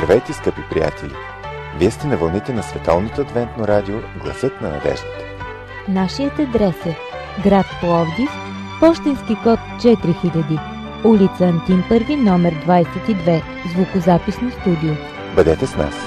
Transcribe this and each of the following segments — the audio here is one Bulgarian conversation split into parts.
Здравейте, скъпи приятели! Вие сте на вълните на Световното адвентно радио Гласът на надеждата. Нашият адрес е град Пловдив, пощенски код 4000, улица Антим Първи, номер 22, звукозаписно студио. Бъдете с нас!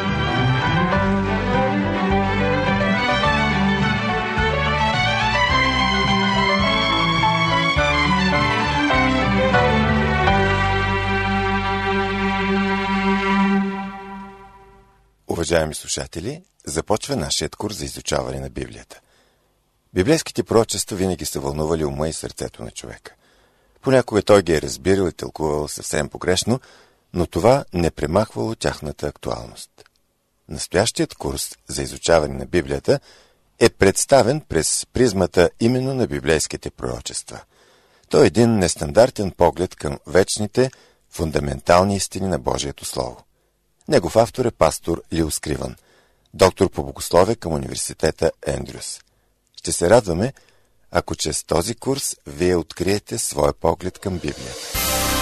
Уважаеми слушатели, започва нашият курс за изучаване на Библията. Библейските пророчества винаги са вълнували ума и сърцето на човека. Понякога той ги е разбирал и тълкувал съвсем погрешно, но това не премахвало тяхната актуалност. Настоящият курс за изучаване на Библията е представен през призмата именно на библейските пророчества. Той е един нестандартен поглед към вечните, фундаментални истини на Божието Слово. Негов автор е пастор Лил Скривън, доктор по богословие към университета Ендрюс. Ще се радваме, ако чрез този курс вие откриете своя поглед към Библията.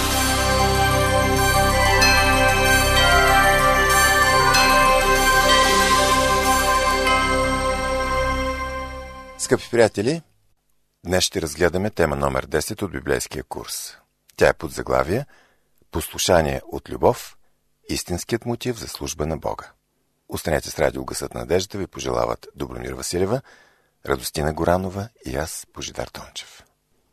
Скъпи приятели, днес ще разгледаме тема номер 10 от библейския курс. Тя е под заглавие «Послушание от любов. Истинският мотив за служба на Бога». Останете с радио Гласът на надеждата, ви пожелават Добромир Василева, Радостина Горанова и аз, Божидар Тончев.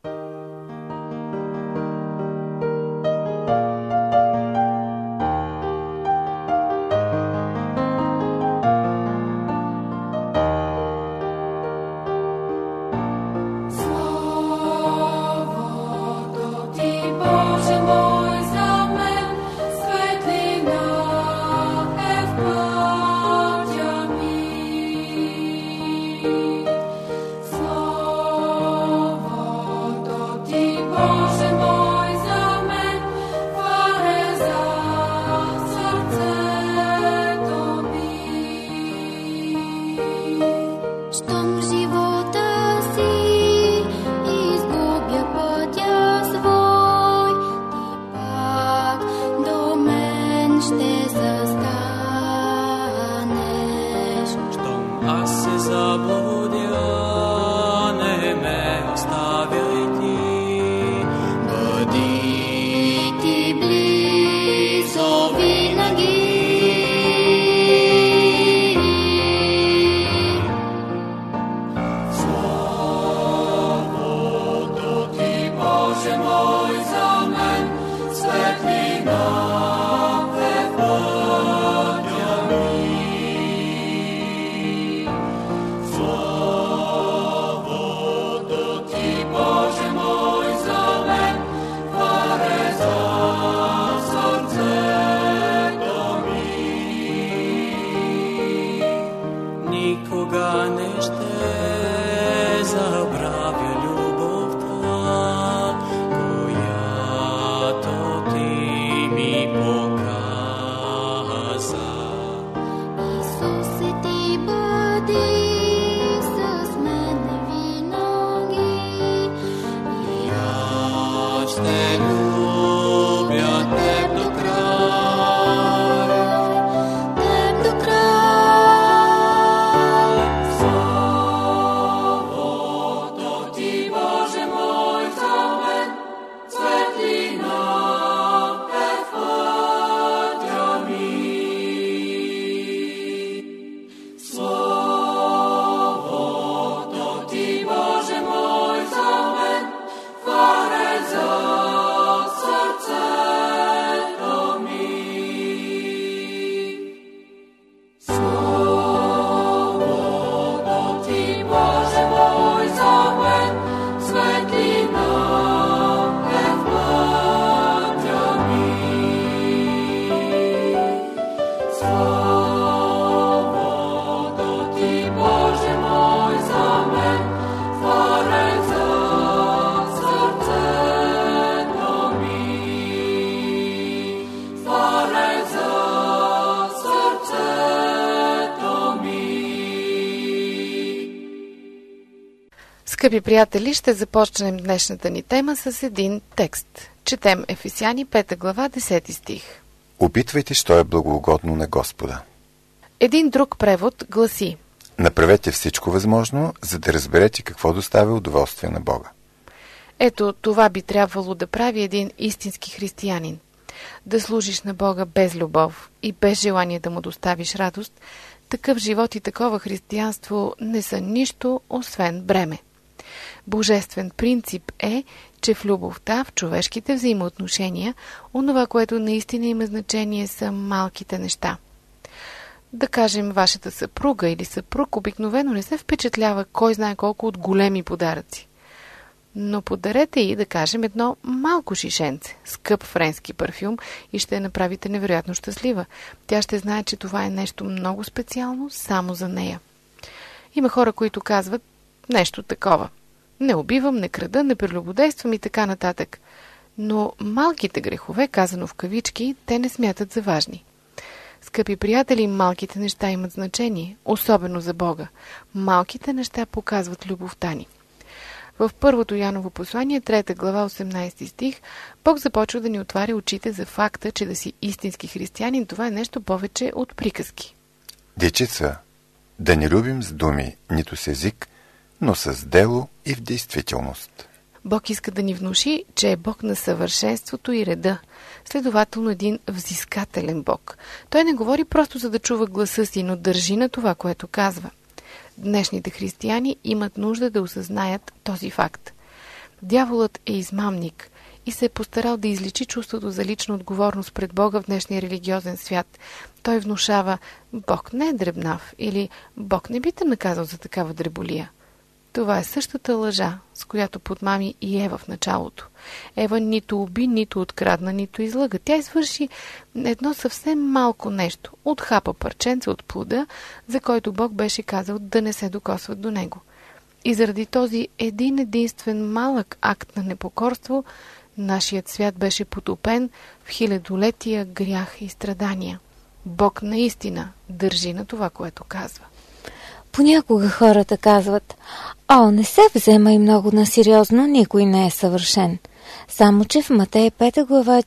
Скъпи приятели, ще започнем днешната ни тема с един текст. Четем Ефесяни 5 глава 10 стих. Опитвайте, що е благоугодно на Господа. Един друг превод гласи: Направете всичко възможно, за да разберете какво доставя удоволствие на Бога. Ето, това би трябвало да прави един истински християнин. Да служиш на Бога без любов и без желание да му доставиш радост, такъв живот и такова християнство не са нищо, освен бреме. Божествен принцип е, че в любовта, в човешките взаимоотношения, онова, което наистина има значение, са малките неща. Да кажем, вашата съпруга или съпруг обикновено не се впечатлява кой знае колко от големи подаръци. Но подарете и, да кажем, едно малко шишенце, скъп френски парфюм и ще я направите невероятно щастлива. Тя ще знае, че това е нещо много специално само за нея. Има хора, които казват нещо такова: не убивам, не крада, не прелюбодействам и така нататък. Но малките грехове, казано в кавички, те не смятат за важни. Скъпи приятели, малките неща имат значение, особено за Бога. Малките неща показват любовта ни. В първото Яново послание, 3 глава, 18 стих, Бог започва да ни отваря очите за факта, че да си истински християнин, това е нещо повече от приказки. Дечица, да не любим с думи, нито с език, но с дело и в действителност. Бог иска да ни внуши, че е Бог на съвършенството и реда. Следователно един взискателен Бог. Той не говори просто за да чува гласа си, но държи на това, което казва. Днешните християни имат нужда да осъзнаят този факт. Дяволът е измамник и се е постарал да изличи чувството за лична отговорност пред Бога в днешния религиозен свят. Той внушава: Бог не е дребнав или Бог не би те наказал за такава дреболия. Това е същата лъжа, с която подмами и Ева в началото. Ева нито уби, нито открадна, нито излъга. Тя извърши едно съвсем малко нещо. Отхапа парченце от плода, за който Бог беше казал да не се докосват до него. И заради този един единствен малък акт на непокорство, нашият свят беше потопен в хилядолетия грях и страдания. Бог наистина държи на това, което казва. Понякога хората казват: не се взема много насериозно, никой не е съвършен. Само че в Матей 5 глава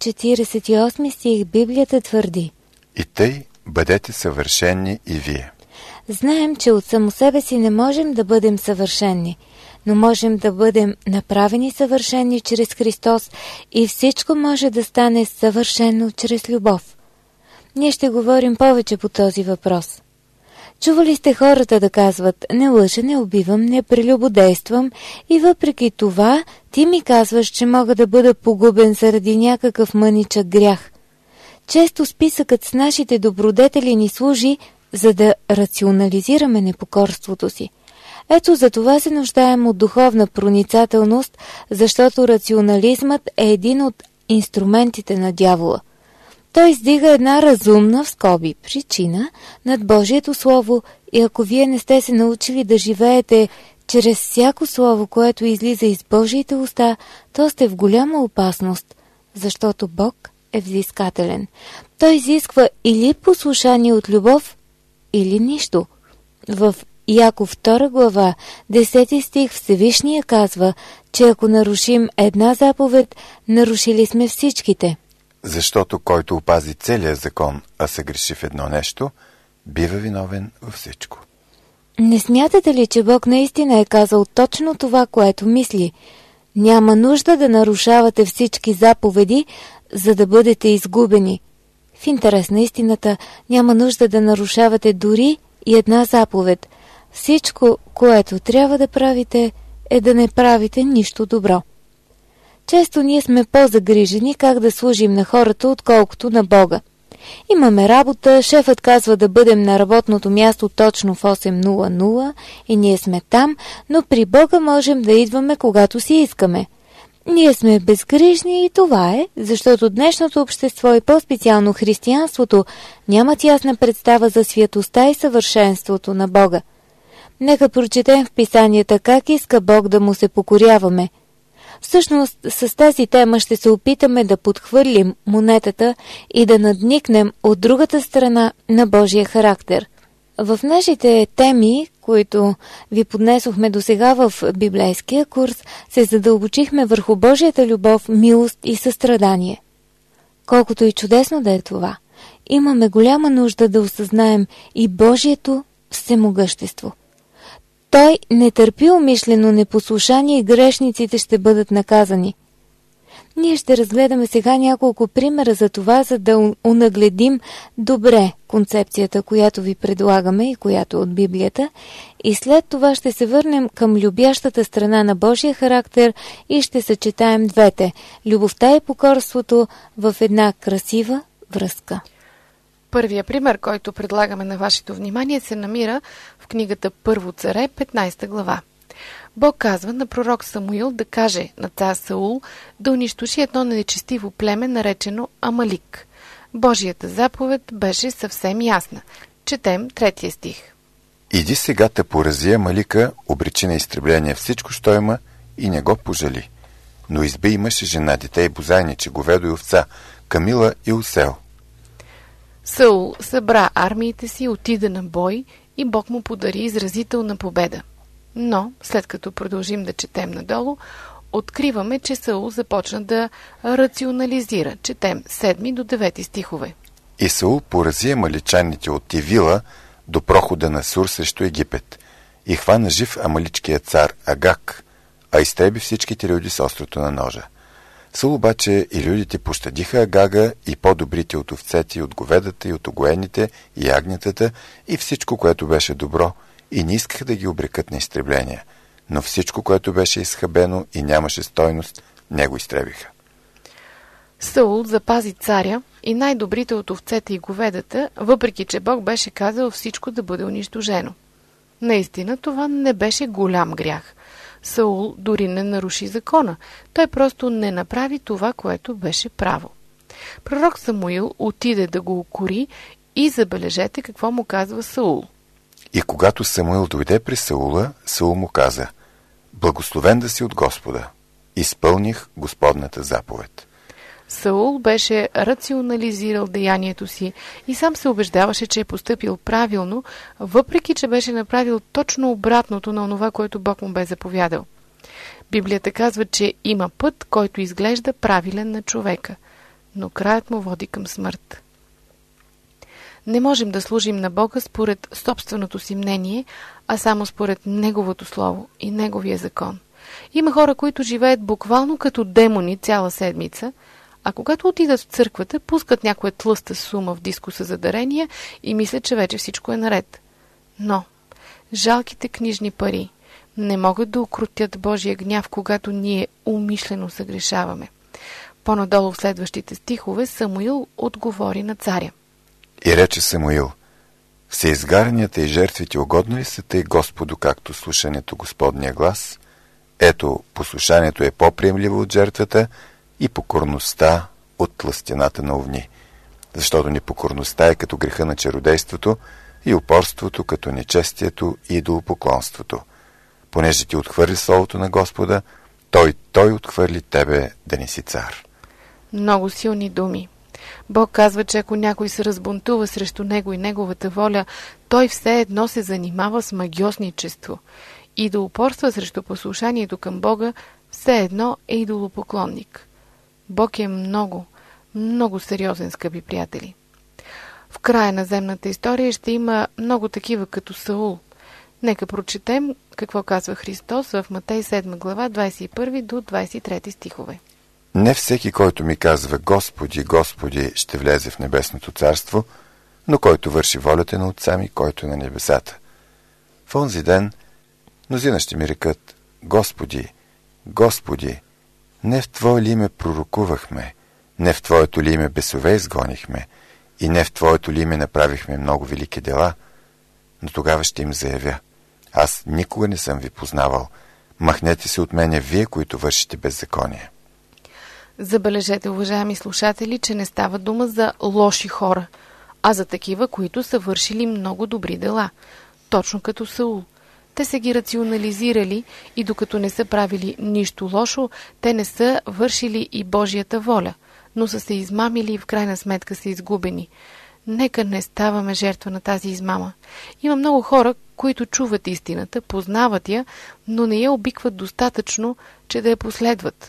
48 стих Библията твърди: И тъй бъдете съвършени и вие. Знаем, че от само себе си не можем да бъдем съвършени, но можем да бъдем направени съвършени чрез Христос и всичко може да стане съвършено чрез любов. Ние ще говорим повече по този въпрос. Чували сте хората да казват: не лъжа, не убивам, не прелюбодействам, и въпреки това ти ми казваш, че мога да бъда погубен заради някакъв мъничък грях. Често списъкът с нашите добродетели ни служи, за да рационализираме непокорството си. Ето за това се нуждаем от духовна проницателност, защото рационализмът е един от инструментите на дявола. Той издига една разумна, в скоби, причина над Божието Слово, и ако вие не сте се научили да живеете чрез всяко слово, което излиза из Божиите уста, то сте в голяма опасност, защото Бог е взискателен. Той изисква или послушание от любов, или нищо. В Яков 2 глава, 10 стих Всевишния казва, че ако нарушим една заповед, нарушили сме всичките. Защото който опази целия закон, а се греши в едно нещо, бива виновен във всичко. Не смятате ли, че Бог наистина е казал точно това, което мисли? Няма нужда да нарушавате всички заповеди, за да бъдете изгубени. В интерес на истината, няма нужда да нарушавате дори и една заповед. Всичко, което трябва да правите, е да не правите нищо добро. Често ние сме по-загрижени как да служим на хората, отколкото на Бога. Имаме работа, шефът казва да бъдем на работното място точно в 8:00 и ние сме там, но при Бога можем да идваме когато си искаме. Ние сме безгрижни и това е, защото днешното общество и по-специално християнството нямат ясна представа за святостта и съвършенството на Бога. Нека прочетем в писанията как иска Бог да му се покоряваме. Всъщност, с тази тема ще се опитаме да подхвърлим монетата и да надникнем от другата страна на Божия характер. В нашите теми, които ви поднесохме досега в библейския курс, се задълбочихме върху Божията любов, милост и състрадание. колкото и чудесно да е това, имаме голяма нужда да осъзнаем и Божието всемогъщество. Той не търпи умишлено непослушание и грешниците ще бъдат наказани. Ние ще разгледаме сега няколко примера за това, за да унагледим добре концепцията, която ви предлагаме и която е от Библията, и след това ще се върнем към любящата страна на Божия характер и ще съчетаем двете – любовта и покорството в една красива връзка. Първия пример, който предлагаме на вашето внимание, се намира в книгата Първо царе, 15 глава. Бог казва на пророк Самуил да каже на цар Саул да унищожи едно нечестиво племе, наречено Амалик. Божията заповед беше съвсем ясна. Четем 3 стих. Иди сега те порази Амалика, обречи на изтребление всичко, що има, и не го пожали. Но изби мъж и жена, дете и бозайниче, говедо и овца, камила и осел. Саул събра армиите си, отида на бой и Бог му подари изразителна победа. Но, след като продължим да четем надолу, откриваме, че Саул започна да рационализира. Четем 7 до 9 стихове. И Саул порази амаличаните от Тивила до прохода на Сур срещу Египет и хвана жив амаличкия цар Агак, а изтреби всичките люди с острото на ножа. Саул обаче и людите пощадиха Агага и по-добрите от овцете, и от говедата, и от огоените, и ягнетата, и всичко, което беше добро, и не искаха да ги обрекат на изтребление, но всичко, което беше изхабено и нямаше стойност, не го изтребиха. Саул запази царя и най-добрите от овцете и говедата, въпреки че Бог беше казал всичко да бъде унищожено. Наистина това не беше голям грях. Саул дори не наруши закона. Той просто не направи това, което беше право. Пророк Самуил отиде да го укори и забележете какво му казва Саул. И когато Самуил дойде при Саула, Саул му каза: Благословен да си от Господа. Изпълних Господната заповед. Саул беше рационализирал деянието си и сам се убеждаваше, че е постъпил правилно, въпреки че беше направил точно обратното на онова, което Бог му бе заповядал. Библията казва, че има път, който изглежда правилен на човека, но краят му води към смърт. Не можем да служим на Бога според собственото си мнение, а само според Неговото Слово и Неговия закон. Има хора, които живеят буквално като демони цяла седмица, а когато отидат в църквата, пускат някоя тлъста сума в дискуса за дарения и мислят, че вече всичко е наред. Но жалките книжни пари не могат да укротят Божия гняв, когато ние умишлено съгрешаваме. По-надолу в следващите стихове Самуил отговори на царя. И рече Самуил: Всеизгарянията и жертвите угодно ли са тъй Господу, както слушането Господния глас? Ето, послушанието е по-приемливо от жертвата и покорността от тлъстената на овни. Защото непокорността е като греха на чародейството и упорството като нечестието и идолопоклонството. Понеже ти отхвърли словото на Господа, той отхвърли тебе да не си цар. Много силни думи. Бог казва, че ако някой се разбунтува срещу него и неговата воля, той все едно се занимава с магьосничество. И да упорства срещу послушанието към Бога, все едно е идолопоклонник. Бог е много, много сериозен, скъпи приятели. В края на земната история ще има много такива като Саул. Нека прочетем какво казва Христос в Матей 7 глава 21 до 23 стихове. Не всеки, който ми казва Господи, Господи, ще влезе в небесното царство, но който върши волята на Отца ми, който е на небесата. В онзи ден мнозина ще ми рекат: Господи, Господи, не в Твое ли име пророкувахме, не в Твоето ли име бесове изгонихме и не в Твоето ли име направихме много велики дела? Но тогава ще им заявя: аз никога не съм ви познавал. Махнете се от мене, вие, които вършите беззаконие. Забележете, уважаеми слушатели, че не става дума за лоши хора, а за такива, които са вършили много добри дела, точно като Саул. Те са ги рационализирали и докато не са правили нищо лошо, те не са вършили и Божията воля, но са се измамили и в крайна сметка са изгубени. Нека не ставаме жертва на тази измама. Има много хора, които чуват истината, познават я, но не я обикват достатъчно, че да я последват.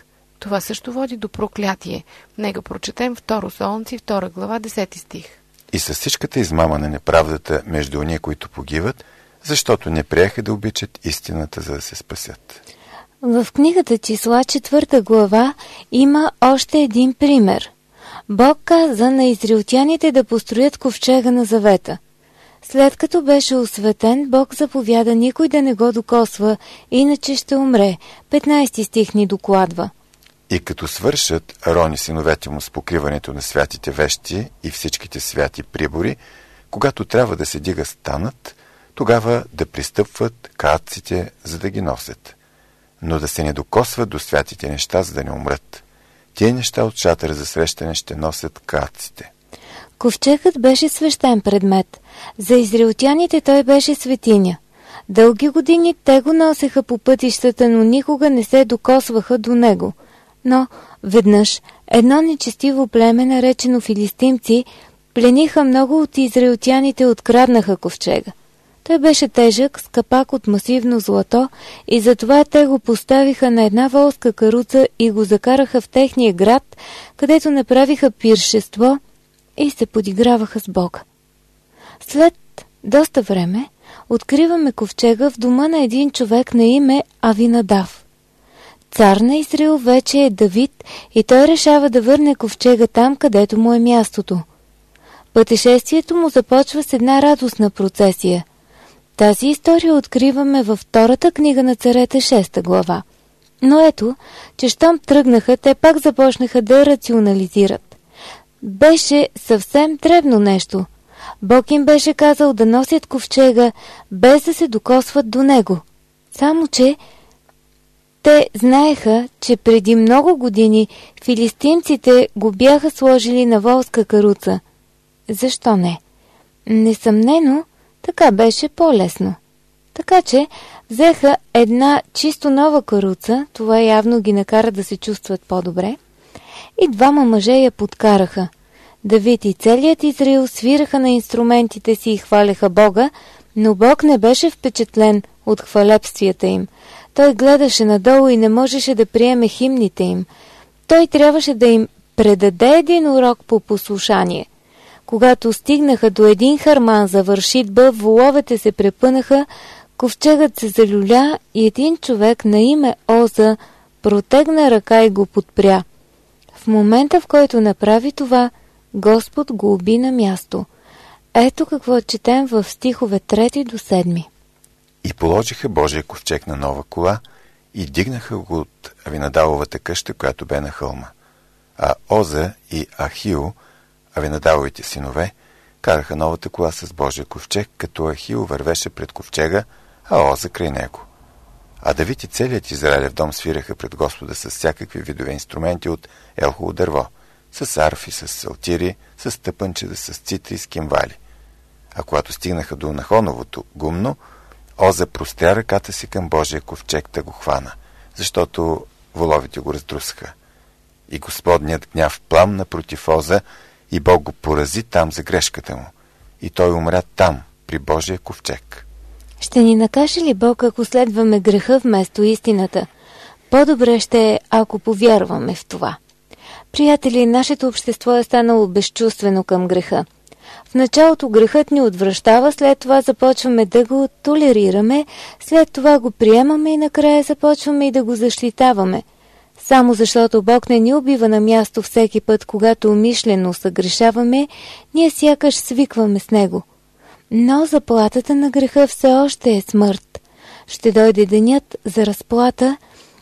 Това също води до проклятие. Нека прочетем 2 Солунци, 2 глава, 10 стих. И с всичката измама на неправдата между ония, които погиват, защото не приеха да обичат истината, за да се спасят. В книгата Числа 4 глава има още един пример. Бог каза на израелтяните да построят ковчега на завета. След като беше осветен, Бог заповяда никой да не го докосва, иначе ще умре. 15 стих ни докладва. И като свършат Арон и синовете му с покриването на святите вещи и всичките святи прибори, когато трябва да се дига станат, тогава да пристъпват каатците, за да ги носят. Но да се не докосват до святите неща, за да не умрат. Тие неща от шатъра за срещане ще носят каатците. Ковчегът беше свещен предмет. За израелтяните той беше светиня. Дълги години те го носеха по пътищата, но никога не се докосваха до него. Но веднъж едно нечестиво племе, наречено филистимци, плениха много от израелтяните, откраднаха ковчега. Той беше тежък, с капак от масивно злато и затова те го поставиха на една волска каруца и го закараха в техния град, където направиха пиршество и се подиграваха с Бога. След доста време откриваме ковчега в дома на един човек на име Авинадав. Цар на Израил вече е Давид и той решава да върне ковчега там, където му е мястото. Пътешествието му започва с една радостна процесия. Тази история откриваме във 2 книга на царете 6 глава. Но ето, че щом тръгнаха, те пак започнаха да рационализират. Беше съвсем дребно нещо. Бог им беше казал да носят ковчега, без да се докосват до него. Само че те знаеха, че преди много години филистимците го бяха сложили на волска каруца. Защо не? Несъмнено, така беше по-лесно. Така че взеха една чисто нова каруца, това явно ги накара да се чувстват по-добре, и 2 мъже я подкараха. Давид и целият Израил свираха на инструментите си и хваляха Бога, но Бог не беше впечатлен от хвалебствията им. Той гледаше надолу и не можеше да приеме химните им. Той трябваше да им предаде един урок по послушание. Когато стигнаха до един харман за вършитба, воловете се препънаха, ковчегът се залюля и един човек на име Оза протегна ръка и го подпря. В момента, в който направи това, Господ го уби на място. Ето какво четем в стихове 3 до 7. И положиха Божия ковчег на нова кола и дигнаха го от Авинадаловата къща, която бе на хълма. А Оза и Ахио, Авинадаловите синове, караха новата кола с Божия ковчег, като Ахио вървеше пред ковчега, а Оза край него. А Давид и целият Израилев дом свираха пред Господа с всякакви видове инструменти от елхово дърво, с арфи, с салтири, с тъпънчета, с цитри и с кимвали. А когато стигнаха до Нахоновото гумно, Оза простря ръката си към Божия ковчег да го хвана, защото воловите го раздрусаха. И Господният гняв пламна против Оза и Бог го порази там за грешката му. И той умря там, при Божия ковчег. Ще ни накаже ли Бог, ако следваме греха вместо истината? По-добре ще е, ако повярваме в това. Приятели, нашето общество е станало безчувствено към греха. В началото грехът ни отвращава, след това започваме да го толерираме, след това го приемаме и накрая започваме и да го защитаваме. Само защото Бог не ни убива на място всеки път, когато умишлено съгрешаваме, ние сякаш свикваме с него. Но заплатата на греха все още е смърт. Ще дойде денят за разплата.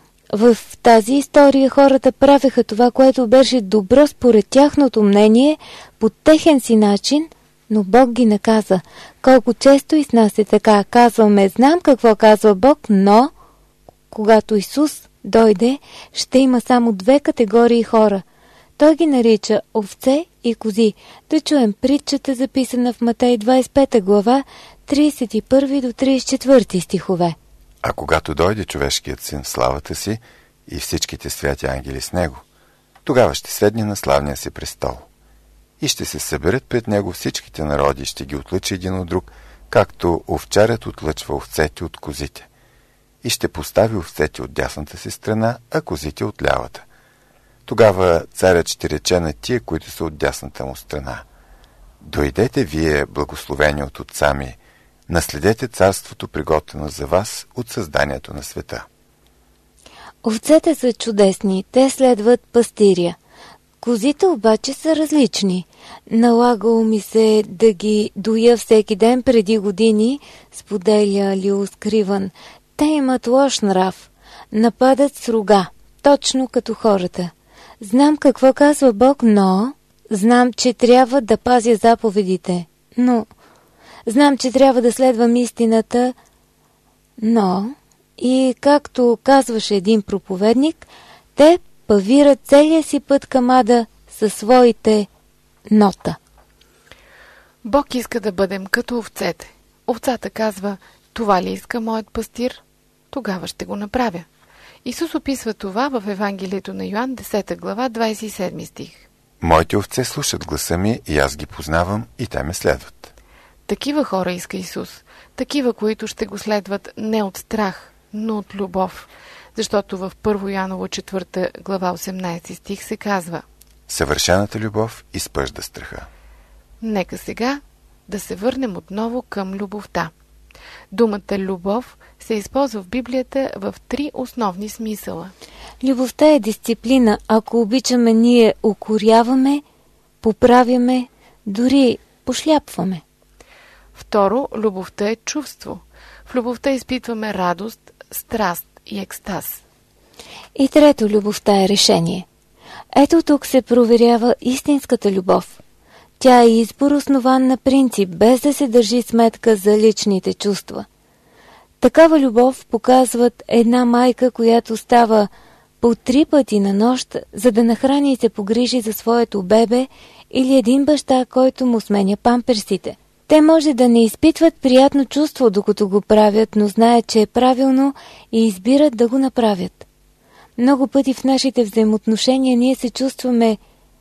В тази история хората правеха това, което беше добро според тяхното мнение, по техен си начин, но Бог ги наказа. Колко често и с нас е така. Казваме, знам какво казва Бог, но когато Исус дойде, ще има само 2 категории хора. Той ги нарича овце и кози. Да чуем притчата, записана в Матей 25 глава, 31 до 34 стихове. А когато дойде човешкият син в славата си и всичките святи ангели с него, тогава ще седне на славния си престол. И ще се съберат пред него всичките народи, ще ги отлъчи един от друг, както овчарят отлъчва овцете от козите. И ще постави овцете от дясната си страна, а козите от лявата. Тогава царят ще рече на тия, които са от дясната му страна: дойдете вие, благословени от отца ми, наследете царството, приготвено за вас от създанието на света. Овцете са чудесни, те следват пастиря. Козите обаче са различни. Налагало ми се да ги доя всеки ден преди години, споделя Лил Скриван. Те имат лош нрав. Нападат с рога, точно като хората. Знам какво казва Бог, но... Знам, че трябва да пазя заповедите, но... Знам, че трябва да следвам истината, но... И както казваше един проповедник, те павират целия си път към ада със своите нота. Бог иска да бъдем като овцете. Овцата казва: това ли иска моят пастир? Тогава ще го направя. Исус описва това в Евангелието на Йоан, 10 глава, 27 стих. Моите овце слушат гласа ми и аз ги познавам и те ме следват. Такива хора иска Исус. Такива, които ще го следват не от страх, но от любов. Защото в 1 Йоаново 4 глава 18 стих се казва: съвършената любов изпъжда страха. Нека сега да се върнем отново към любовта. Думата любов се използва в Библията в 3 основни смисъла. Любовта е дисциплина. Ако обичаме, ние укоряваме, поправяме, дори пошляпваме. Второ, любовта е чувство. В любовта изпитваме радост, страст и екстаз. И трето, любовта е решение. Ето тук се проверява истинската любов. Тя е избор, основан на принцип, без да се държи сметка за личните чувства. Такава любов показват една майка, която става по 3 пъти на нощ, за да нахрани и се погрижи за своето бебе, или един баща, който му сменя памперсите. Те може да не изпитват приятно чувство, докато го правят, но знаят, че е правилно и избират да го направят. Много пъти в нашите взаимоотношения ние се чувстваме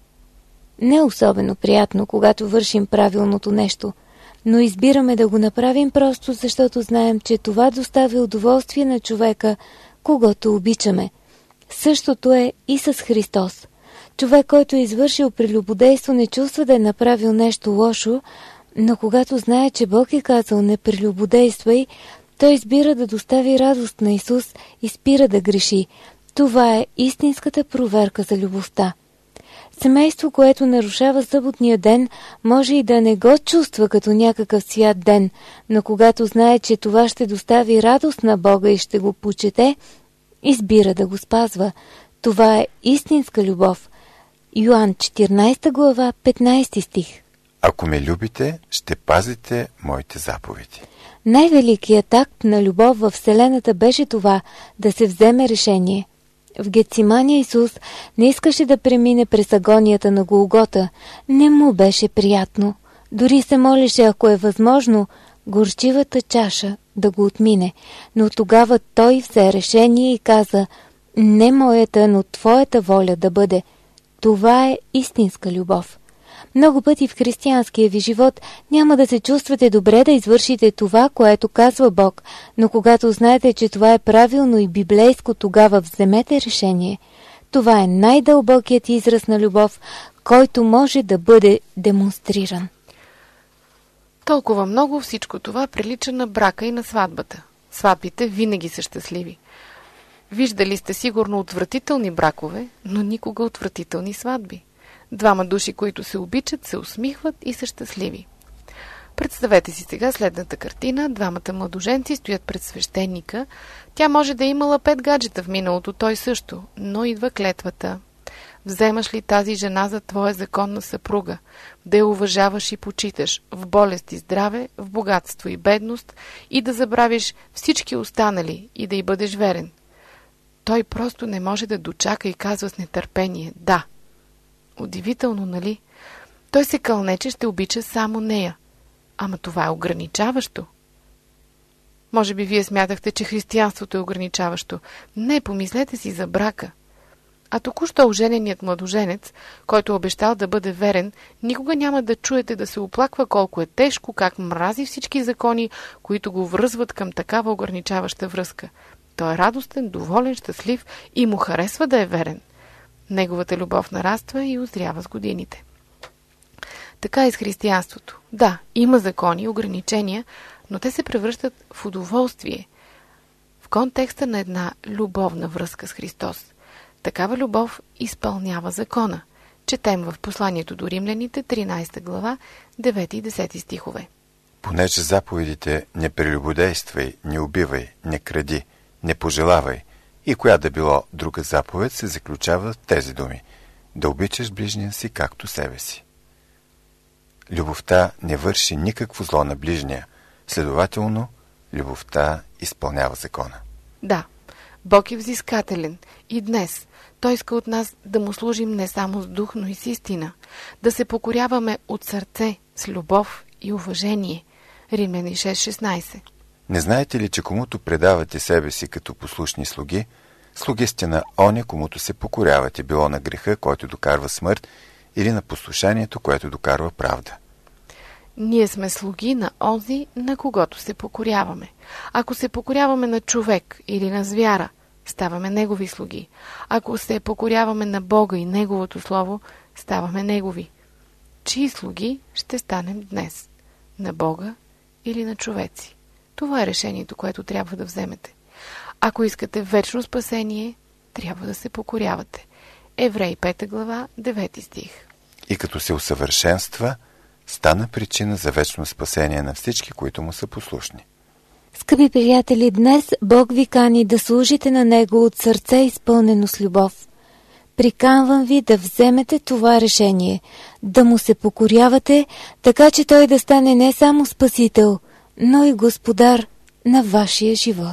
не особено приятно, когато вършим правилното нещо, но избираме да го направим просто защото знаем, че това доставя удоволствие на човека, когото обичаме. Същото е и с Христос. Човек, който е извършил прелюбодейство, не чувства да е направил нещо лошо, но когато знае, че Бог е казал не прелюбодействай, той избира да достави радост на Исус и спира да греши. Това е истинската проверка за любовта. Семейство, което нарушава съботния ден, може и да не го чувства като някакъв свят ден, но когато знае, че това ще достави радост на Бога и ще го почете, избира да го спазва. Това е истинска любов. Йоан 14 глава, 15 стих. Ако ме любите, ще пазите моите заповеди. Най-великият акт на любов във Вселената беше това да се вземе решение. В Гетсимания Исус не искаше да премине през агонията на Голгота. Не му беше приятно. Дори се молеше, ако е възможно, горчивата чаша да го отмине. Но тогава той взе решение и каза: не моята, но твоята воля да бъде. Това е истинска любов. Много пъти в християнския ви живот няма да се чувствате добре да извършите това, което казва Бог, но когато знаете, че това е правилно и библейско, тогава вземете решение. Това е най-дълбокият израз на любов, който може да бъде демонстриран. Толкова много всичко това прилича на брака и на сватбата. Сватбите винаги са щастливи. Виждали сте сигурно отвратителни бракове, но никога отвратителни сватби. 2 души, които се обичат, се усмихват и са щастливи. Представете си сега следната картина. 2 младоженци стоят пред свещеника. Тя може да е имала 5 гаджета в миналото, той също, но идва клетвата. Вземаш ли тази жена за твоя законна съпруга, да я уважаваш и почиташ, в болест и здраве, в богатство и бедност, и да забравиш всички останали и да й бъдеш верен? Той просто не може да дочака и казва с нетърпение: да. Удивително, нали? Той се кълне, че ще обича само нея. Ама това е ограничаващо. Може би вие смятахте, че християнството е ограничаващо. Не, помислете си за брака. А току-що ожененият младоженец, който обещал да бъде верен, никога няма да чуете да се оплаква колко е тежко, как мрази всички закони, които го връзват към такава ограничаваща връзка. Той е радостен, доволен, щастлив и му харесва да е верен. Неговата любов нараства и озрява с годините. Така и с християнството. Да, има закони, ограничения, но те се превръщат в удоволствие, в контекста на една любовна връзка с Христос. Такава любов изпълнява закона. Четем в посланието до римляните, 13 глава, 9 и 10 стихове. Понеже заповедите не прелюбодействай, не убивай, не кради, не пожелавай и коя да било друга заповед се заключава в тези думи: да обичаш ближния си както себе си. Любовта не върши никакво зло на ближния, следователно любовта изпълнява закона. Да, Бог е взискателен и днес Той иска от нас да му служим не само с дух, но и с истина, да се покоряваме от сърце, с любов и уважение. Римляни 6:16. Не знаете ли, че комуто предавате себе си като послушни слуги, слуги сте на оня, комуто се покорявате, било на греха, който докарва смърт, или на послушанието, което докарва правда? Ние сме слуги на онзи, на когото се покоряваме. Ако се покоряваме на човек или на звяра, ставаме негови слуги. Ако се покоряваме на Бога и Неговото Слово, ставаме негови. Чии слуги ще станем днес? На Бога или на човеци? Това е решението, което трябва да вземете. Ако искате вечно спасение, трябва да се покорявате. Евреи 5 глава, 9 стих. И като се усъвършенства, стана причина за вечно спасение на всички, които му са послушни. Скъпи приятели, днес Бог ви кани да служите на Него от сърце, изпълнено с любов. Приканвам ви да вземете това решение, да му се покорявате, така че Той да стане не само Спасител, но и Господар на вашия живот.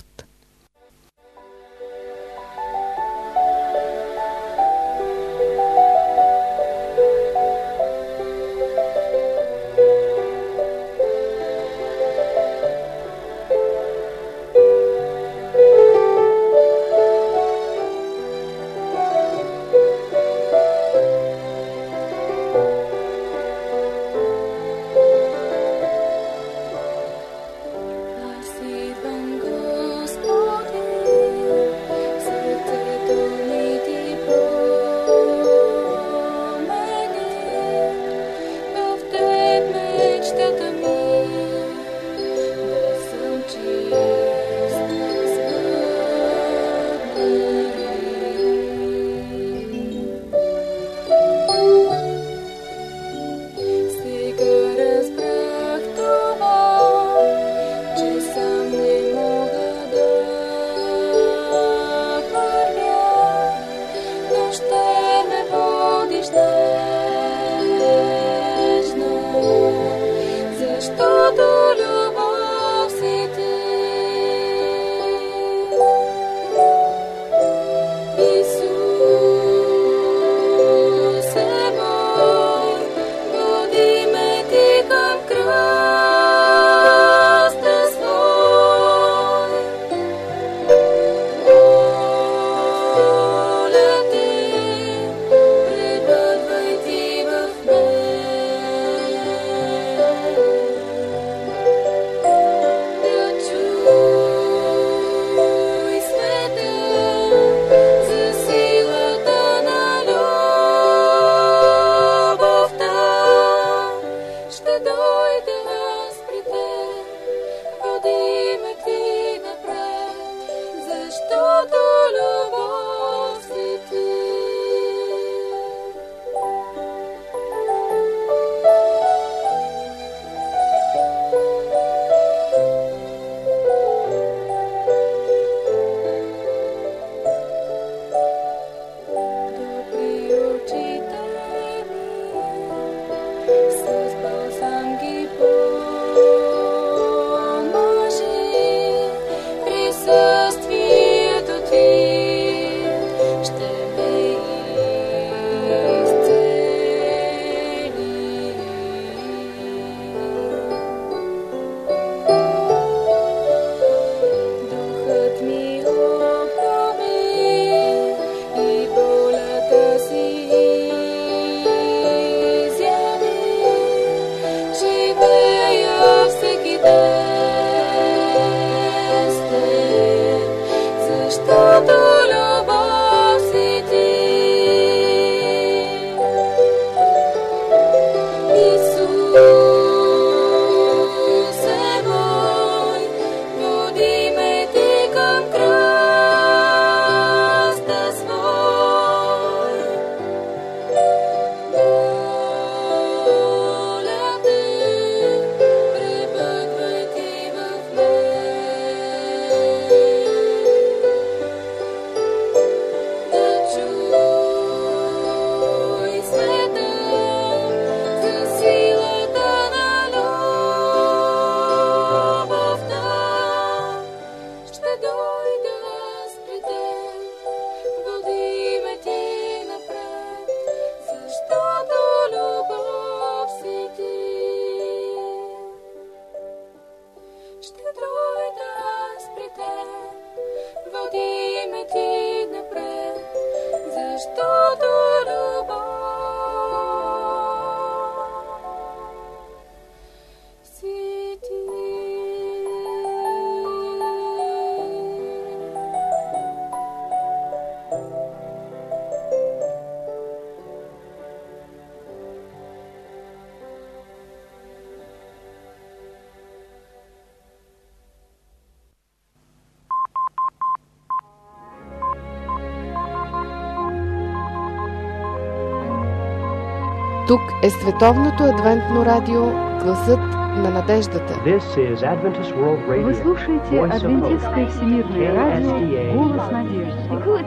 Тук е Световното адвентно радио, гласът на надеждата. Вы слушаете Адвентистское всемирное радио, голос надежды.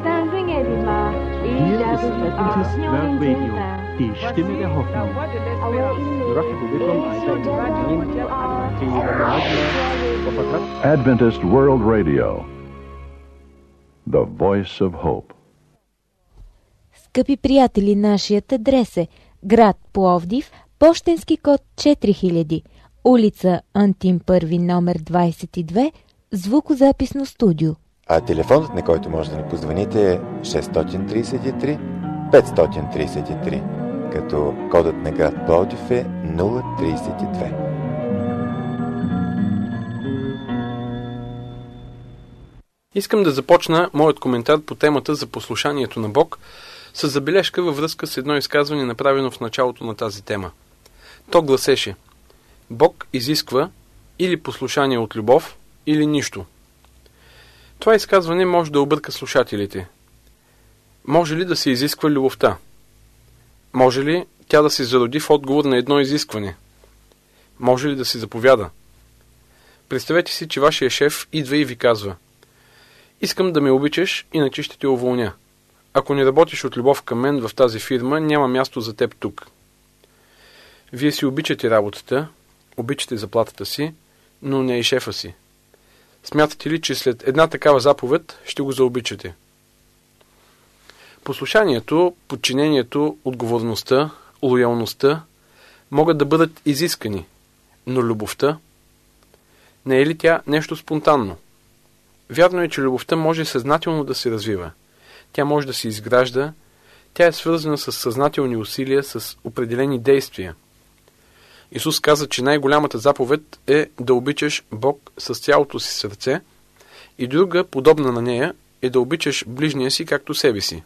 Die Stimme der Hoffnung. Adventist World Radio, the voice of hope. Скъпи приятели, нашият адрес е град Пловдив, пощенски код 4000, улица Антим Първи, номер 22, звукозаписно студио. А телефонът, на който може да ни позвоните, е 633 533, като кодът на град Пловдив е 032. Искам да започна моят коментар по темата за послушанието на Бог с забележка във връзка с едно изказване, направено в началото на тази тема. То гласеше: Бог изисква или послушание от любов, или нищо. Това изказване може да обърка слушателите. Може ли да се изисква любовта? Може ли тя да се зароди в отговор на едно изискване? Може ли да се заповяда? Представете си, че вашия шеф идва и ви казва: искам да ме обичаш, иначе ще те уволня. Ако не работиш от любов към мен в тази фирма, няма място за теб тук. Вие си обичате работата, обичате заплатата си, но не и шефа си. Смятате ли, че след една такава заповед ще го заобичате? Послушанието, подчинението, отговорността, лоялността могат да бъдат изискани, но любовта, не е ли тя нещо спонтанно? Вярно е, че любовта може съзнателно да се развива. Тя може да се изгражда, тя е свързана с съзнателни усилия, с определени действия. Исус каза, че най-голямата заповед е да обичаш Бог с цялото си сърце и друга, подобна на нея, е да обичаш ближния си както себе си.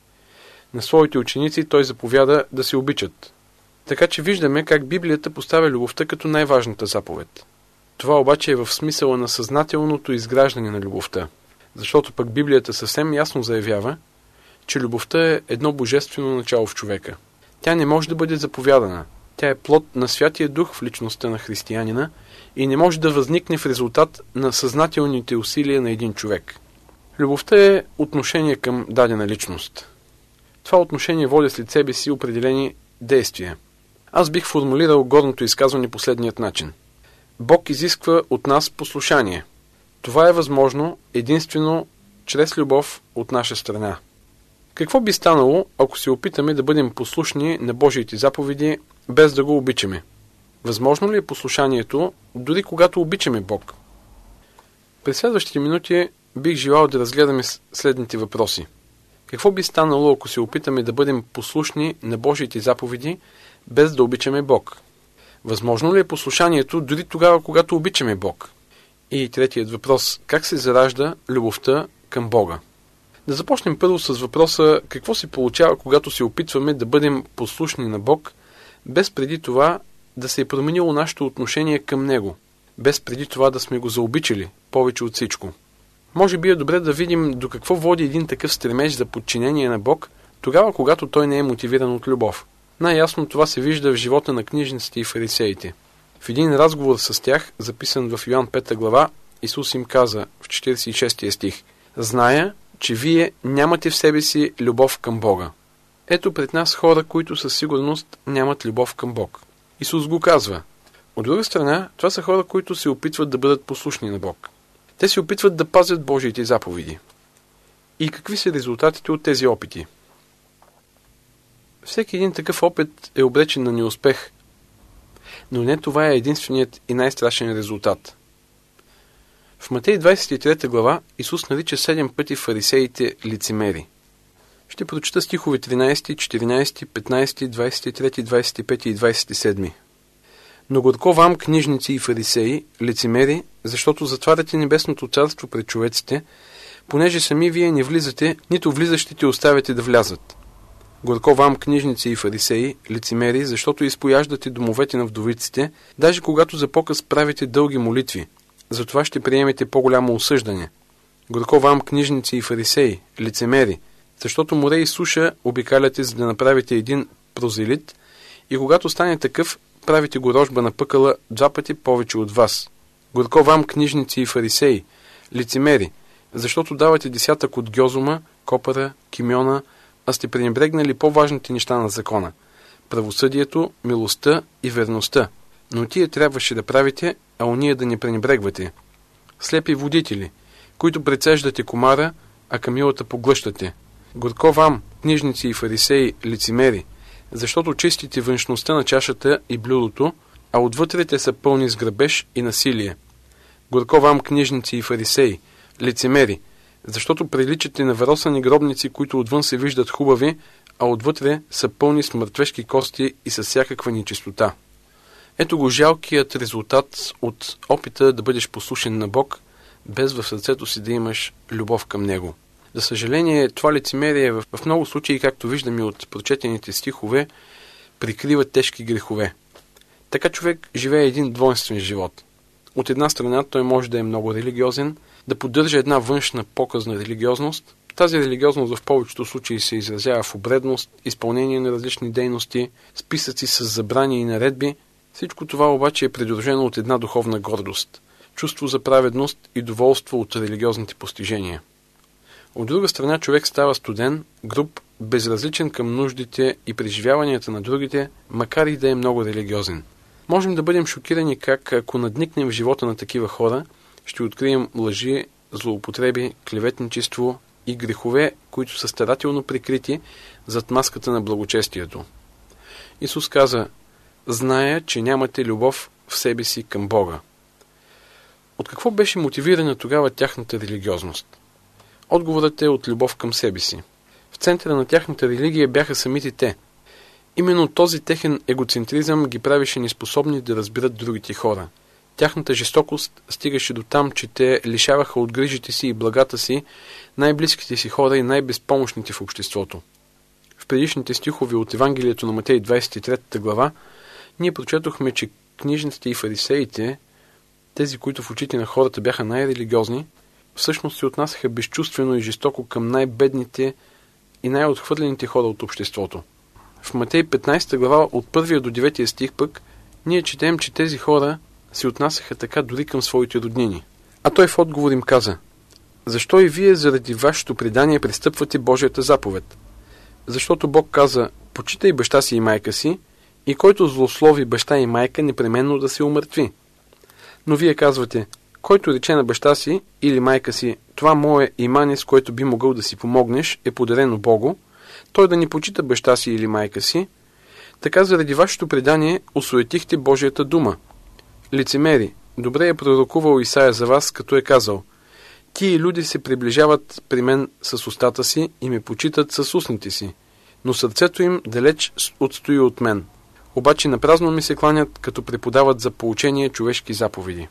На своите ученици той заповяда да се обичат. Така че виждаме как Библията поставя любовта като най-важната заповед. Това обаче е в смисъла на съзнателното изграждане на любовта, защото пък Библията съвсем ясно заявява, че любовта е едно божествено начало в човека. Тя не може да бъде заповядана. Тя е плод на Святия Дух в личността на християнина и не може да възникне в резултат на съзнателните усилия на един човек. Любовта е отношение към дадена личност. Това отношение води след себе си определени действия. Аз бих формулирал горното изказване последният начин. Бог изисква от нас послушание. Това е възможно единствено чрез любов от наша страна. Какво би станало, ако се опитаме да бъдем послушни на Божиите заповеди, без да го обичаме? Възможно ли е послушанието, дори когато обичаме Бог? През следващите минути бих желал да разгледаме следните въпроси. Какво би станало, ако се опитаме да бъдем послушни на Божиите заповеди, без да обичаме Бог? Възможно ли е послушанието дори тогава, когато обичаме Бог? И третият въпрос: как се заражда любовта към Бога? Да започнем първо с въпроса: какво се получава, когато се опитваме да бъдем послушни на Бог, без преди това да се е променило нашето отношение към Него, без преди това да сме го заобичали повече от всичко? Може би е добре да видим до какво води един такъв стремеж за подчинение на Бог, тогава когато той не е мотивиран от любов. Най-ясно това се вижда в живота на книжниците и фарисеите. В един разговор с тях, записан в Йоан 5 глава, Исус им каза в 46 стих: «Зная, че вие нямате в себе си любов към Бога». Ето пред нас хора, които със сигурност нямат любов към Бог. Исус го казва. От друга страна, това са хора, които се опитват да бъдат послушни на Бог. Те се опитват да пазят Божиите заповеди. И какви са резултатите от тези опити? Всеки един такъв опит е обречен на неуспех, но не това е единственият и най-страшен резултат. В Матей 23 глава Исус нарича 7 пъти фарисеите лицемери. Ще прочита стихове 13, 14, 15, 23, 25 и 27. Но горко вам, книжници и фарисеи, лицемери, защото затваряте небесното царство пред човеците, понеже сами вие не влизате, нито влизащите оставяте да влязат. Горко вам, книжници и фарисеи, лицемери, защото изпояждате домовете на вдовиците, даже когато за показ правите дълги молитви. Затова ще приемете по-голямо осъждане. Горко вам, книжници и фарисеи, лицемери, защото море и суша обикаляте, за да направите един прозелит, и когато стане такъв, правите го рожба на пъкъла 2 пъти повече от вас. Горко вам, книжници и фарисеи, лицемери, защото давате десятък от гьозума, копъра, кимьона, а сте пренебрегнали по-важните неща на закона – правосъдието, милостта и верността. Но тие трябваше да правите, а ония да не пренебрегвате. Слепи водители, които прецеждате комара, а камилата поглъщате. Горко вам, книжници и фарисеи, лицемери, защото чистите външността на чашата и блюдото, а отвътре те са пълни с грабеж и насилие. Горко вам, книжници и фарисеи, лицемери, защото приличате на варосани гробници, които отвън се виждат хубави, а отвътре са пълни с мъртвешки кости и с всякаква нечистота. Ето го жалкият резултат от опита да бъдеш послушен на Бог, без в сърцето си да имаш любов към Него. За съжаление, това лицемерие в много случаи, както виждаме от прочетените стихове, прикрива тежки грехове. Така човек живее един двойствен живот. От една страна той може да е много религиозен, да поддържа една външна показна религиозност. Тази религиозност в повечето случаи се изразява в обредност, изпълнение на различни дейности, списъци с забрани и наредби. Всичко това обаче е придружено от една духовна гордост, чувство за праведност и доволство от религиозните постижения. От друга страна човек става студен, груб, безразличен към нуждите и преживяванията на другите, макар и да е много религиозен. Можем да бъдем шокирани как, ако надникнем в живота на такива хора, ще открием лъжи, злоупотреби, клеветничество и грехове, които са старателно прикрити зад маската на благочестието. Исус каза: «Зная, че нямате любов в себе си към Бога». От какво беше мотивирана тогава тяхната религиозност? Отговорът е от любов към себе си. В центъра на тяхната религия бяха самите те. Именно този техен егоцентризъм ги правеше неспособни да разбират другите хора. Тяхната жестокост стигаше до там, че те лишаваха от грижите си и благата си най-близките си хора и най-безпомощните в обществото. В предишните стихове от Евангелието на Матей 23 глава ние прочетохме, че книжниците и фарисеите, тези, които в очите на хората бяха най-религиозни, всъщност се отнасяха безчувствено и жестоко към най-бедните и най-отхвърлените хора от обществото. В Матей 15 глава от 1 до 9 стих пък ние четем, че тези хора се отнасяха така дори към своите роднини. А той в отговор им каза: «Защо и вие заради вашето предание престъпвате Божията заповед? Защото Бог каза: почитай баща си и майка си, и който злослови баща и майка, непременно да се умъртви. Но вие казвате: който рече на баща си или майка си: това мое имание, с което би могъл да си помогнеш, е подарено Богу, той да не почита баща си или майка си, така заради вашето предание осуетихте Божията дума. Лицемери, добре е пророкувал Исаия за вас, като е казал: тия люди се приближават при мен с устата си и ме почитат с устните си, но сърцето им далеч отстои от мен. Обаче напразно ми се кланят, като преподават за поучение човешки заповеди».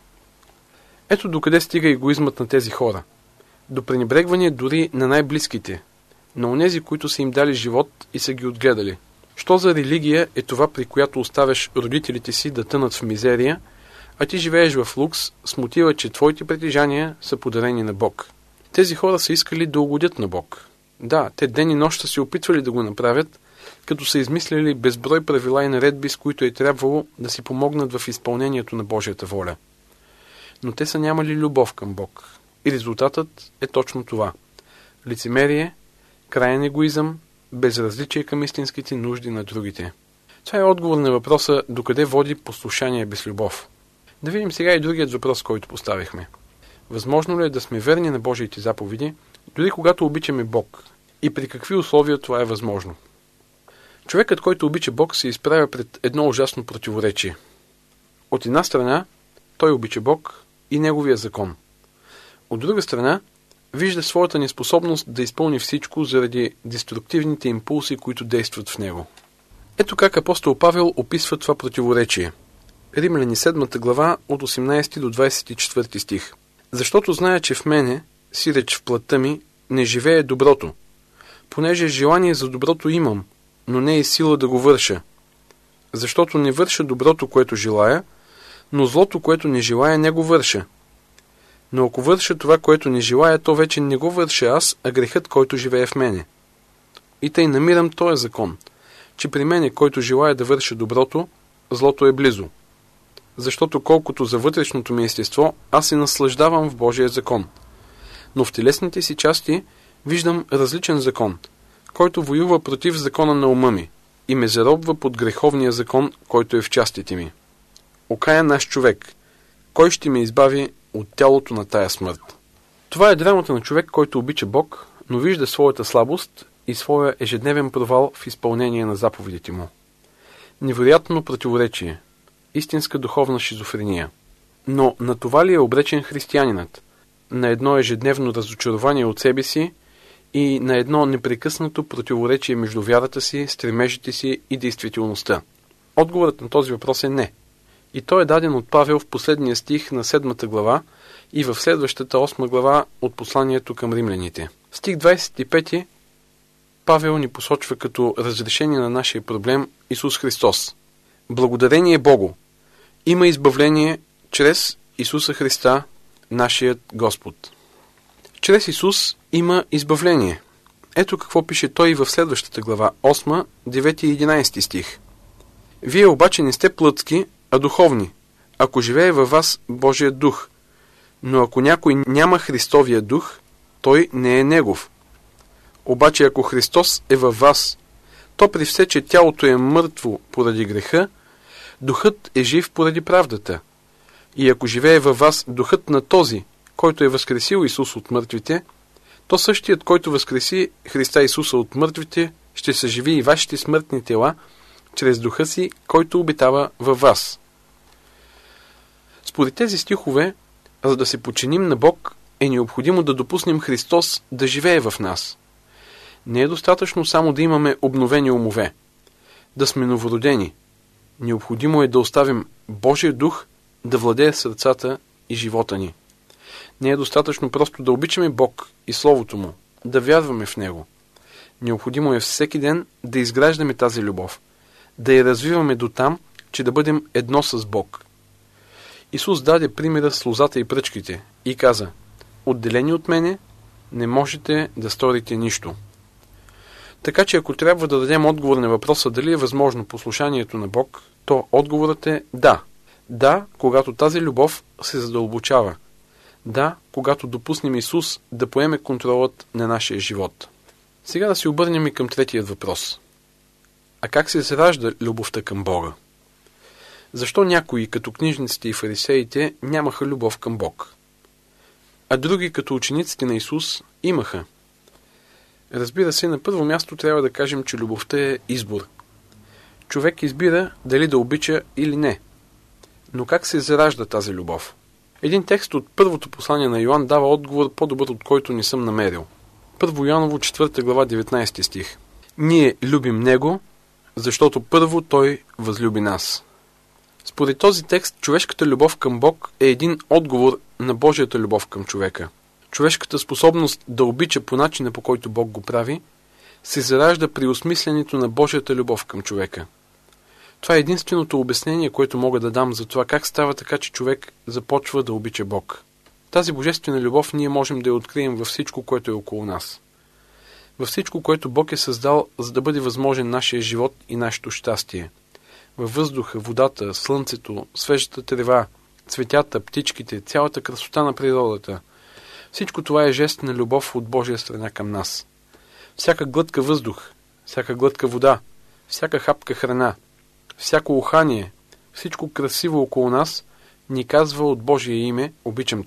Ето докъде стига егоизмът на тези хора. До пренебрегване дори на най-близките, на онези, които са им дали живот и са ги отгледали. Що за религия е това, при която оставяш родителите си да тънат в мизерия, а ти живееш в лукс с мотива, че твоите притежания са подарени на Бог? Тези хора са искали да угодят на Бог. Да, те ден и нощ са се опитвали да го направят, като са измислили безброй правила и наредби, с които е трябвало да си помогнат в изпълнението на Божията воля. Но те са нямали любов към Бог. И резултатът е точно това. Лицемерие, краен егоизъм, безразличие към истинските нужди на другите. Това е отговор на въпроса докъде води послушание без любов. Да видим сега и другият въпрос, който поставихме. Възможно ли е да сме верни на Божиите заповеди, дори когато обичаме Бог? И при какви условия това е възможно? Човекът, който обича Бог, се изправя пред едно ужасно противоречие. От една страна, той обича Бог и Неговия закон. От друга страна, вижда своята неспособност да изпълни всичко заради деструктивните импулси, които действат в него. Ето как апостол Павел описва това противоречие. Римляни 7 глава от 18 до 24 стих. Защото зная, че в мене, сиреч в плътта ми, не живее доброто, понеже желание за доброто имам, но не е сила да го върша. Защото не върша доброто, което желая, но злото, което не желая, не го върша. Но ако върша това, което не желая, то вече не го върша аз, а грехът, който живее в мене. И тъй намирам този закон, че при мене, който желая да върша доброто, злото е близо. Защото колкото за вътрешното ми естество, аз се наслаждавам в Божия закон. Но в телесните си части виждам различен закон, който воюва против закона на ума ми и ме заробва под греховния закон, който е в частите ми. Окая наш човек, кой ще ме избави от тялото на тая смърт? Това е драмата на човек, който обича Бог, но вижда своята слабост и своя ежедневен провал в изпълнение на заповедите му. Невероятно противоречие, истинска духовна шизофрения. Но на това ли е обречен християнинът? На едно ежедневно разочарование от себе си и на едно непрекъснато противоречие между вярата си, стремежите си и действителността? Отговорът на този въпрос е не. И той е даден от Павел в последния стих на 7 глава и в следващата 8 глава от посланието към римляните. В стих 25 Павел ни посочва като разрешение на нашия проблем Исус Христос. Благодарение Богу! Има избавление чрез Исуса Христа, нашият Господ. Чрез Исус има избавление. Ето какво пише той в следващата глава, 8, 9 и 11 стих. Вие обаче не сте плътски, а духовни, ако живее във вас Божия дух. Но ако някой няма Христовия дух, той не е негов. Обаче ако Христос е във вас, то при все, че тялото е мъртво поради греха, духът е жив поради правдата. И ако живее във вас духът на този, който е възкресил Исус от мъртвите, то същият, който възкреси Христа Исуса от мъртвите, ще съживи и вашите смъртни тела, чрез духа си, който обитава във вас. Според тези стихове, за да се подчиним на Бог, е необходимо да допуснем Христос да живее в нас. Не е достатъчно само да имаме обновени умове, да сме новородени. Необходимо е да оставим Божия дух да владее сърцата и живота ни. Не е достатъчно просто да обичаме Бог и Словото Му, да вярваме в Него. Необходимо е всеки ден да изграждаме тази любов, да я развиваме до там, че да бъдем едно с Бог. Исус даде примера с лозата и пръчките и каза: отделени от мене не можете да сторите нищо. Така че ако трябва да дадем отговор на въпроса дали е възможно послушанието на Бог, то отговорът е да. Да, когато тази любов се задълбочава. Да, когато допуснем Исус да поеме контролът на нашия живот. Сега да се обърнем и към третият въпрос. А как се заражда любовта към Бога? Защо някои, като книжниците и фарисеите, нямаха любов към Бог? А други, като учениците на Исус, имаха? Разбира се, на първо място трябва да кажем, че любовта е избор. Човек избира дали да обича или не. Но как се заражда тази любов? Един текст от първото послание на Йоан дава отговор по-добър, от който не съм намерил. 1 Йоаново 4 глава 19 стих. Ние любим Него, защото първо Той възлюби нас. Според този текст, човешката любов към Бог е един отговор на Божията любов към човека. Човешката способност да обича по начина, по който Бог го прави, се заражда при осмисленето на Божията любов към човека. Това е единственото обяснение, което мога да дам за това как става така, че човек започва да обича Бог. Тази божествена любов ние можем да я открием във всичко, което е около нас. Във всичко, което Бог е създал, за да бъде възможен нашия живот и нашето щастие. Във въздуха, водата, слънцето, свежата трева, цветята, птичките, цялата красота на природата. Всичко това е жест на любов от Божия страна към нас. Всяка глътка въздух, всяка глътка вода, всяка хапка храна, всяко ухание, всичко красиво около нас ни казва от Божие име: обичам те.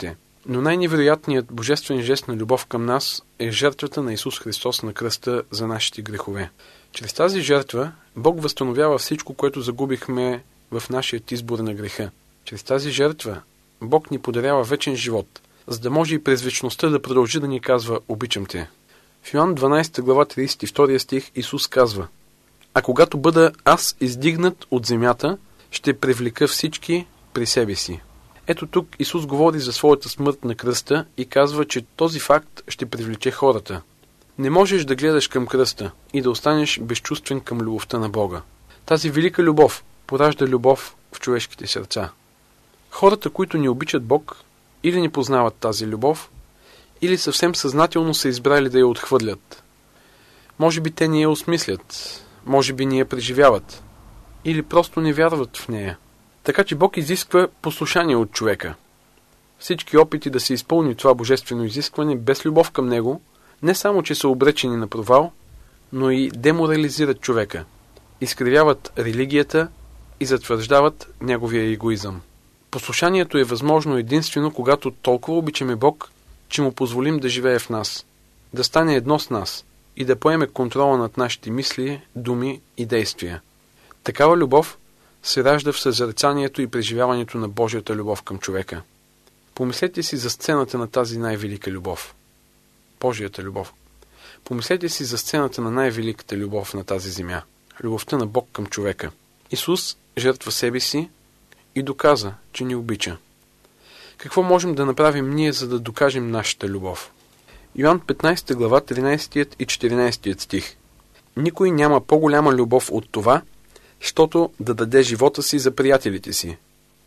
Но най-невероятният божествен жест на любов към нас е жертвата на Исус Христос на кръста за нашите грехове. Чрез тази жертва Бог възстановява всичко, което загубихме в нашия избор на греха. Чрез тази жертва Бог ни подарява вечен живот, за да може и през вечността да продължи да ни казва «Обичам те». В Йоан 12 глава 32 стих Исус казва: «А когато бъда аз издигнат от земята, ще привлека всички при себе си». Ето тук Исус говори за своята смърт на кръста и казва, че този факт ще привлече хората. Не можеш да гледаш към кръста и да останеш безчувствен към любовта на Бога. Тази велика любов поражда любов в човешките сърца. Хората, които не обичат Бог, или не познават тази любов, или съвсем съзнателно са избрали да я отхвърлят. Може би те не я осмислят, може би не я преживяват, или просто не вярват в нея. Така че Бог изисква послушание от човека. Всички опити да се изпълни това божествено изискване без любов към него, не само че са обречени на провал, но и деморализират човека, изкривяват религията и затвърждават неговия егоизъм. Послушанието е възможно единствено, когато толкова обичаме Бог, че му позволим да живее в нас, да стане едно с нас и да поеме контрола над нашите мисли, думи и действия. Такава любов се ражда в съзерцанието и преживяването на Божията любов към човека. Помислете си за сцената на тази най-велика любов. Божията любов. Помислете си за сцената на най-великата любов на тази земя. Любовта на Бог към човека. Исус жертва себе си и доказа, че ни обича. Какво можем да направим ние, за да докажем нашата любов? Йоан 15 глава 13 и 14 стих. Никой няма по-голяма любов от това, щото да даде живота си за приятелите си.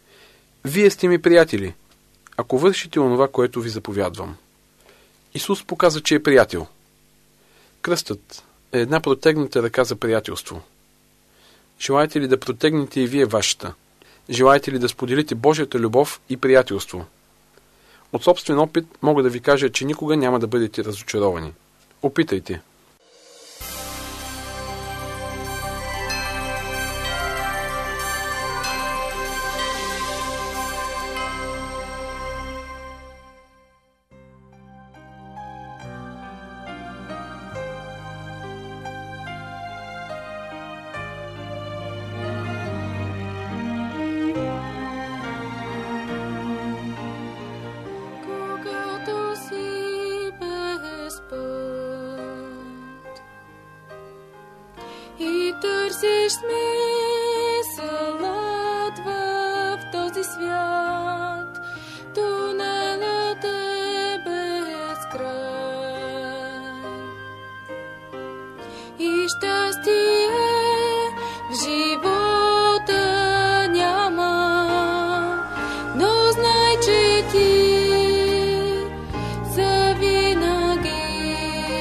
Вие сте ми приятели, ако вършите онова, което ви заповядвам. Исус показа, че е приятел. Кръстът е една протегната ръка за приятелство. Желаете ли да протегнете и вие вашата? Желаете ли да споделите Божията любов и приятелство? От собствен опит мога да ви кажа, че никога няма да бъдете разочаровани. Опитайте. И търсиш смисълът в този свят, тунелът е безкрай. И щастие в живота няма, но знай, че ти завинаги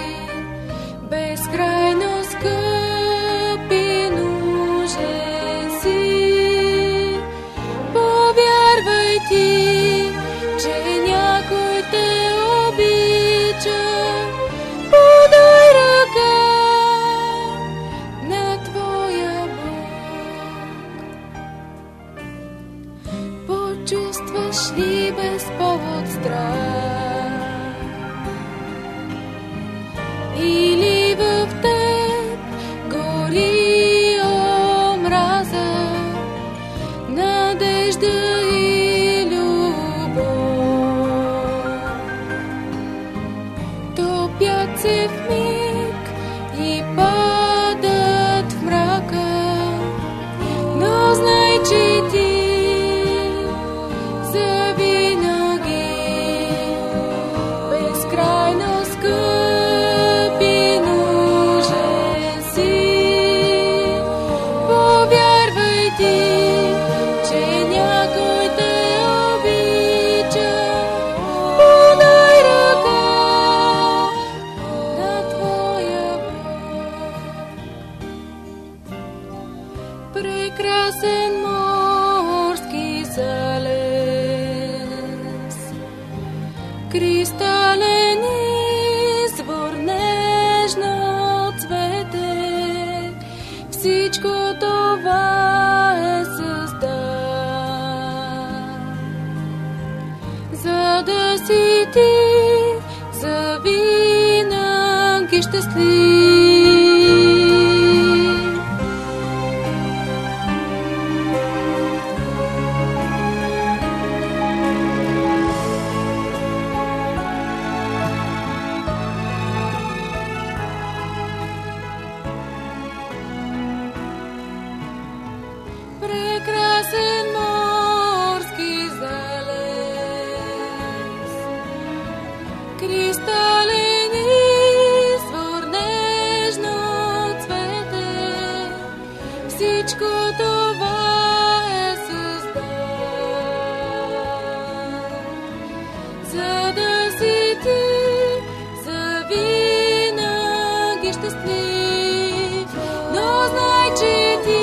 безкрайно скъпи нужен си. Повярвай ти, че някой те обича. Подай ръка на твоя Бог. Почувстваш ли без повод страх? Или в теб гори омраза, надежда и любов? Топят се в миг и падат в мрака, но знай, че ти завинаги безкрайно скъпи нужен си. Повярвай ти, че някой те обича. Подай ръка на твоя Бог. Прекрасен морски залез, кристален извор, нежно цвете, всичко това е създал, за да си винаги щастлив. Прекрасен морски залез, кристален извор, нежно цвете, всичко това е създал, за да си ти завинаги щастлив, но знай, че ти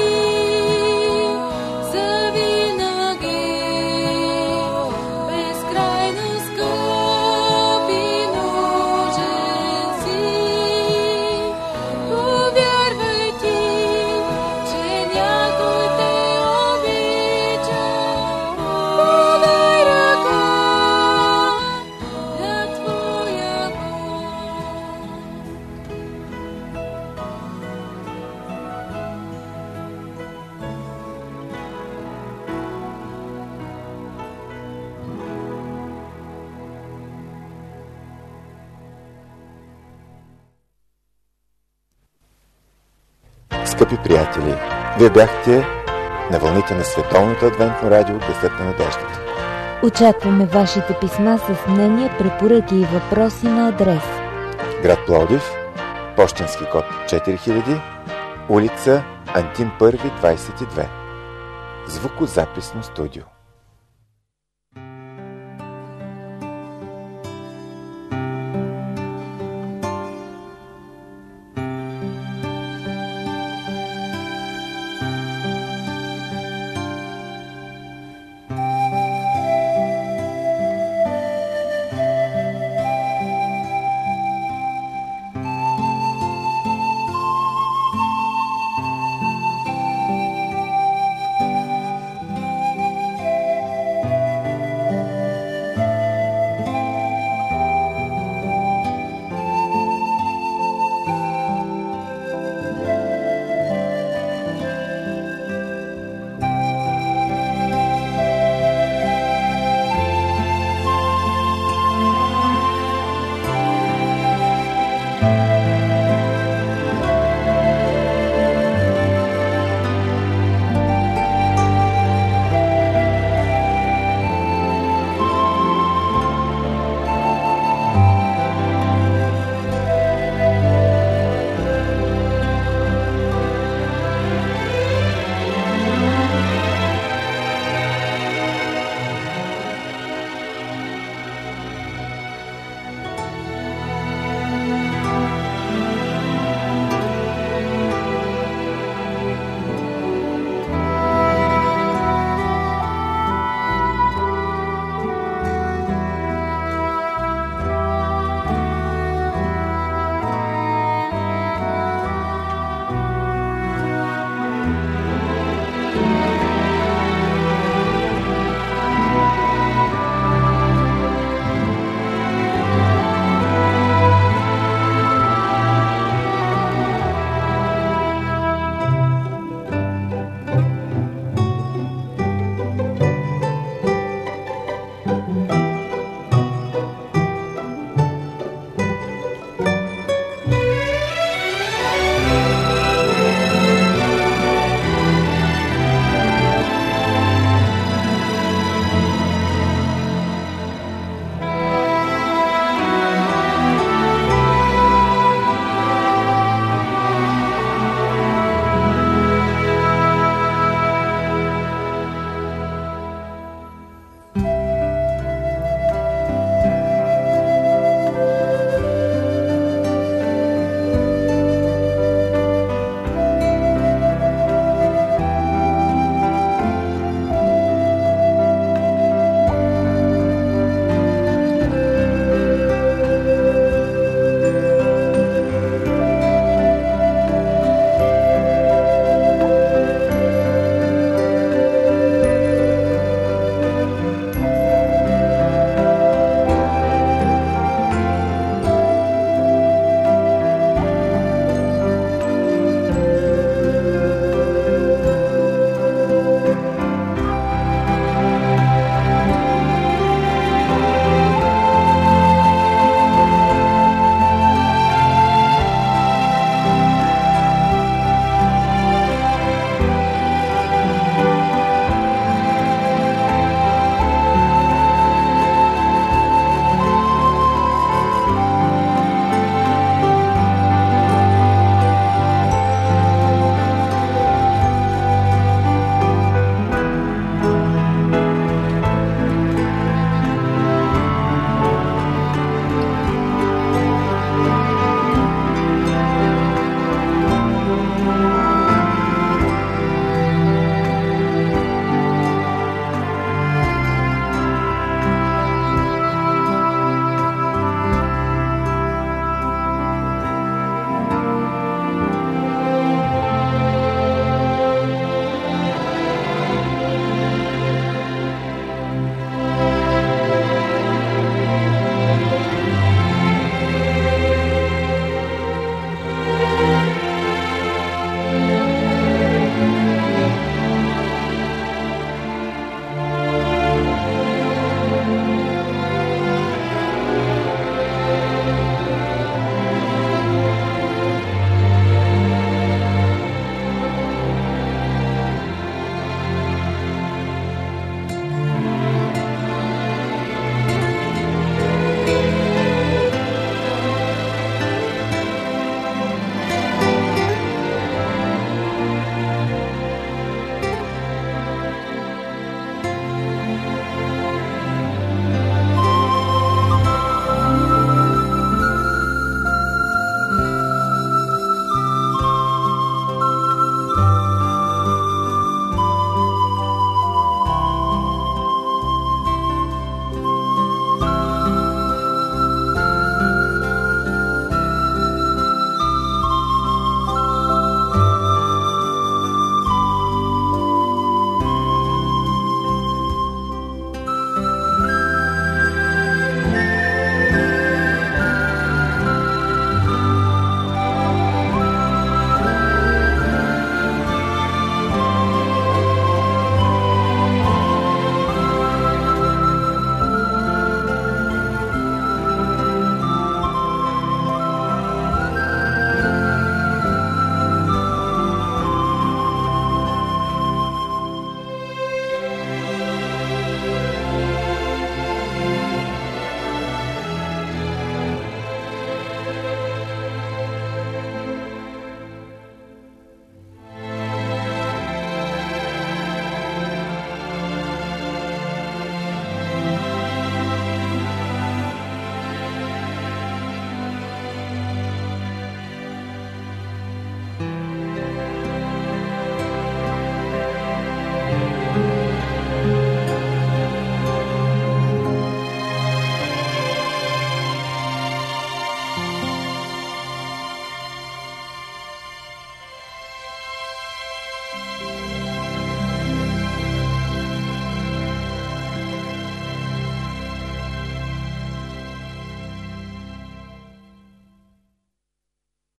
Скъпи приятели, вие бяхте на вълните на Световното адвентно радио Гласът на надеждата. Очакваме вашите писма с мнения, препоръки и въпроси на адрес: град Пловдив, пощенски код 4000, улица Антим Първи, 22. Звукозаписно студио.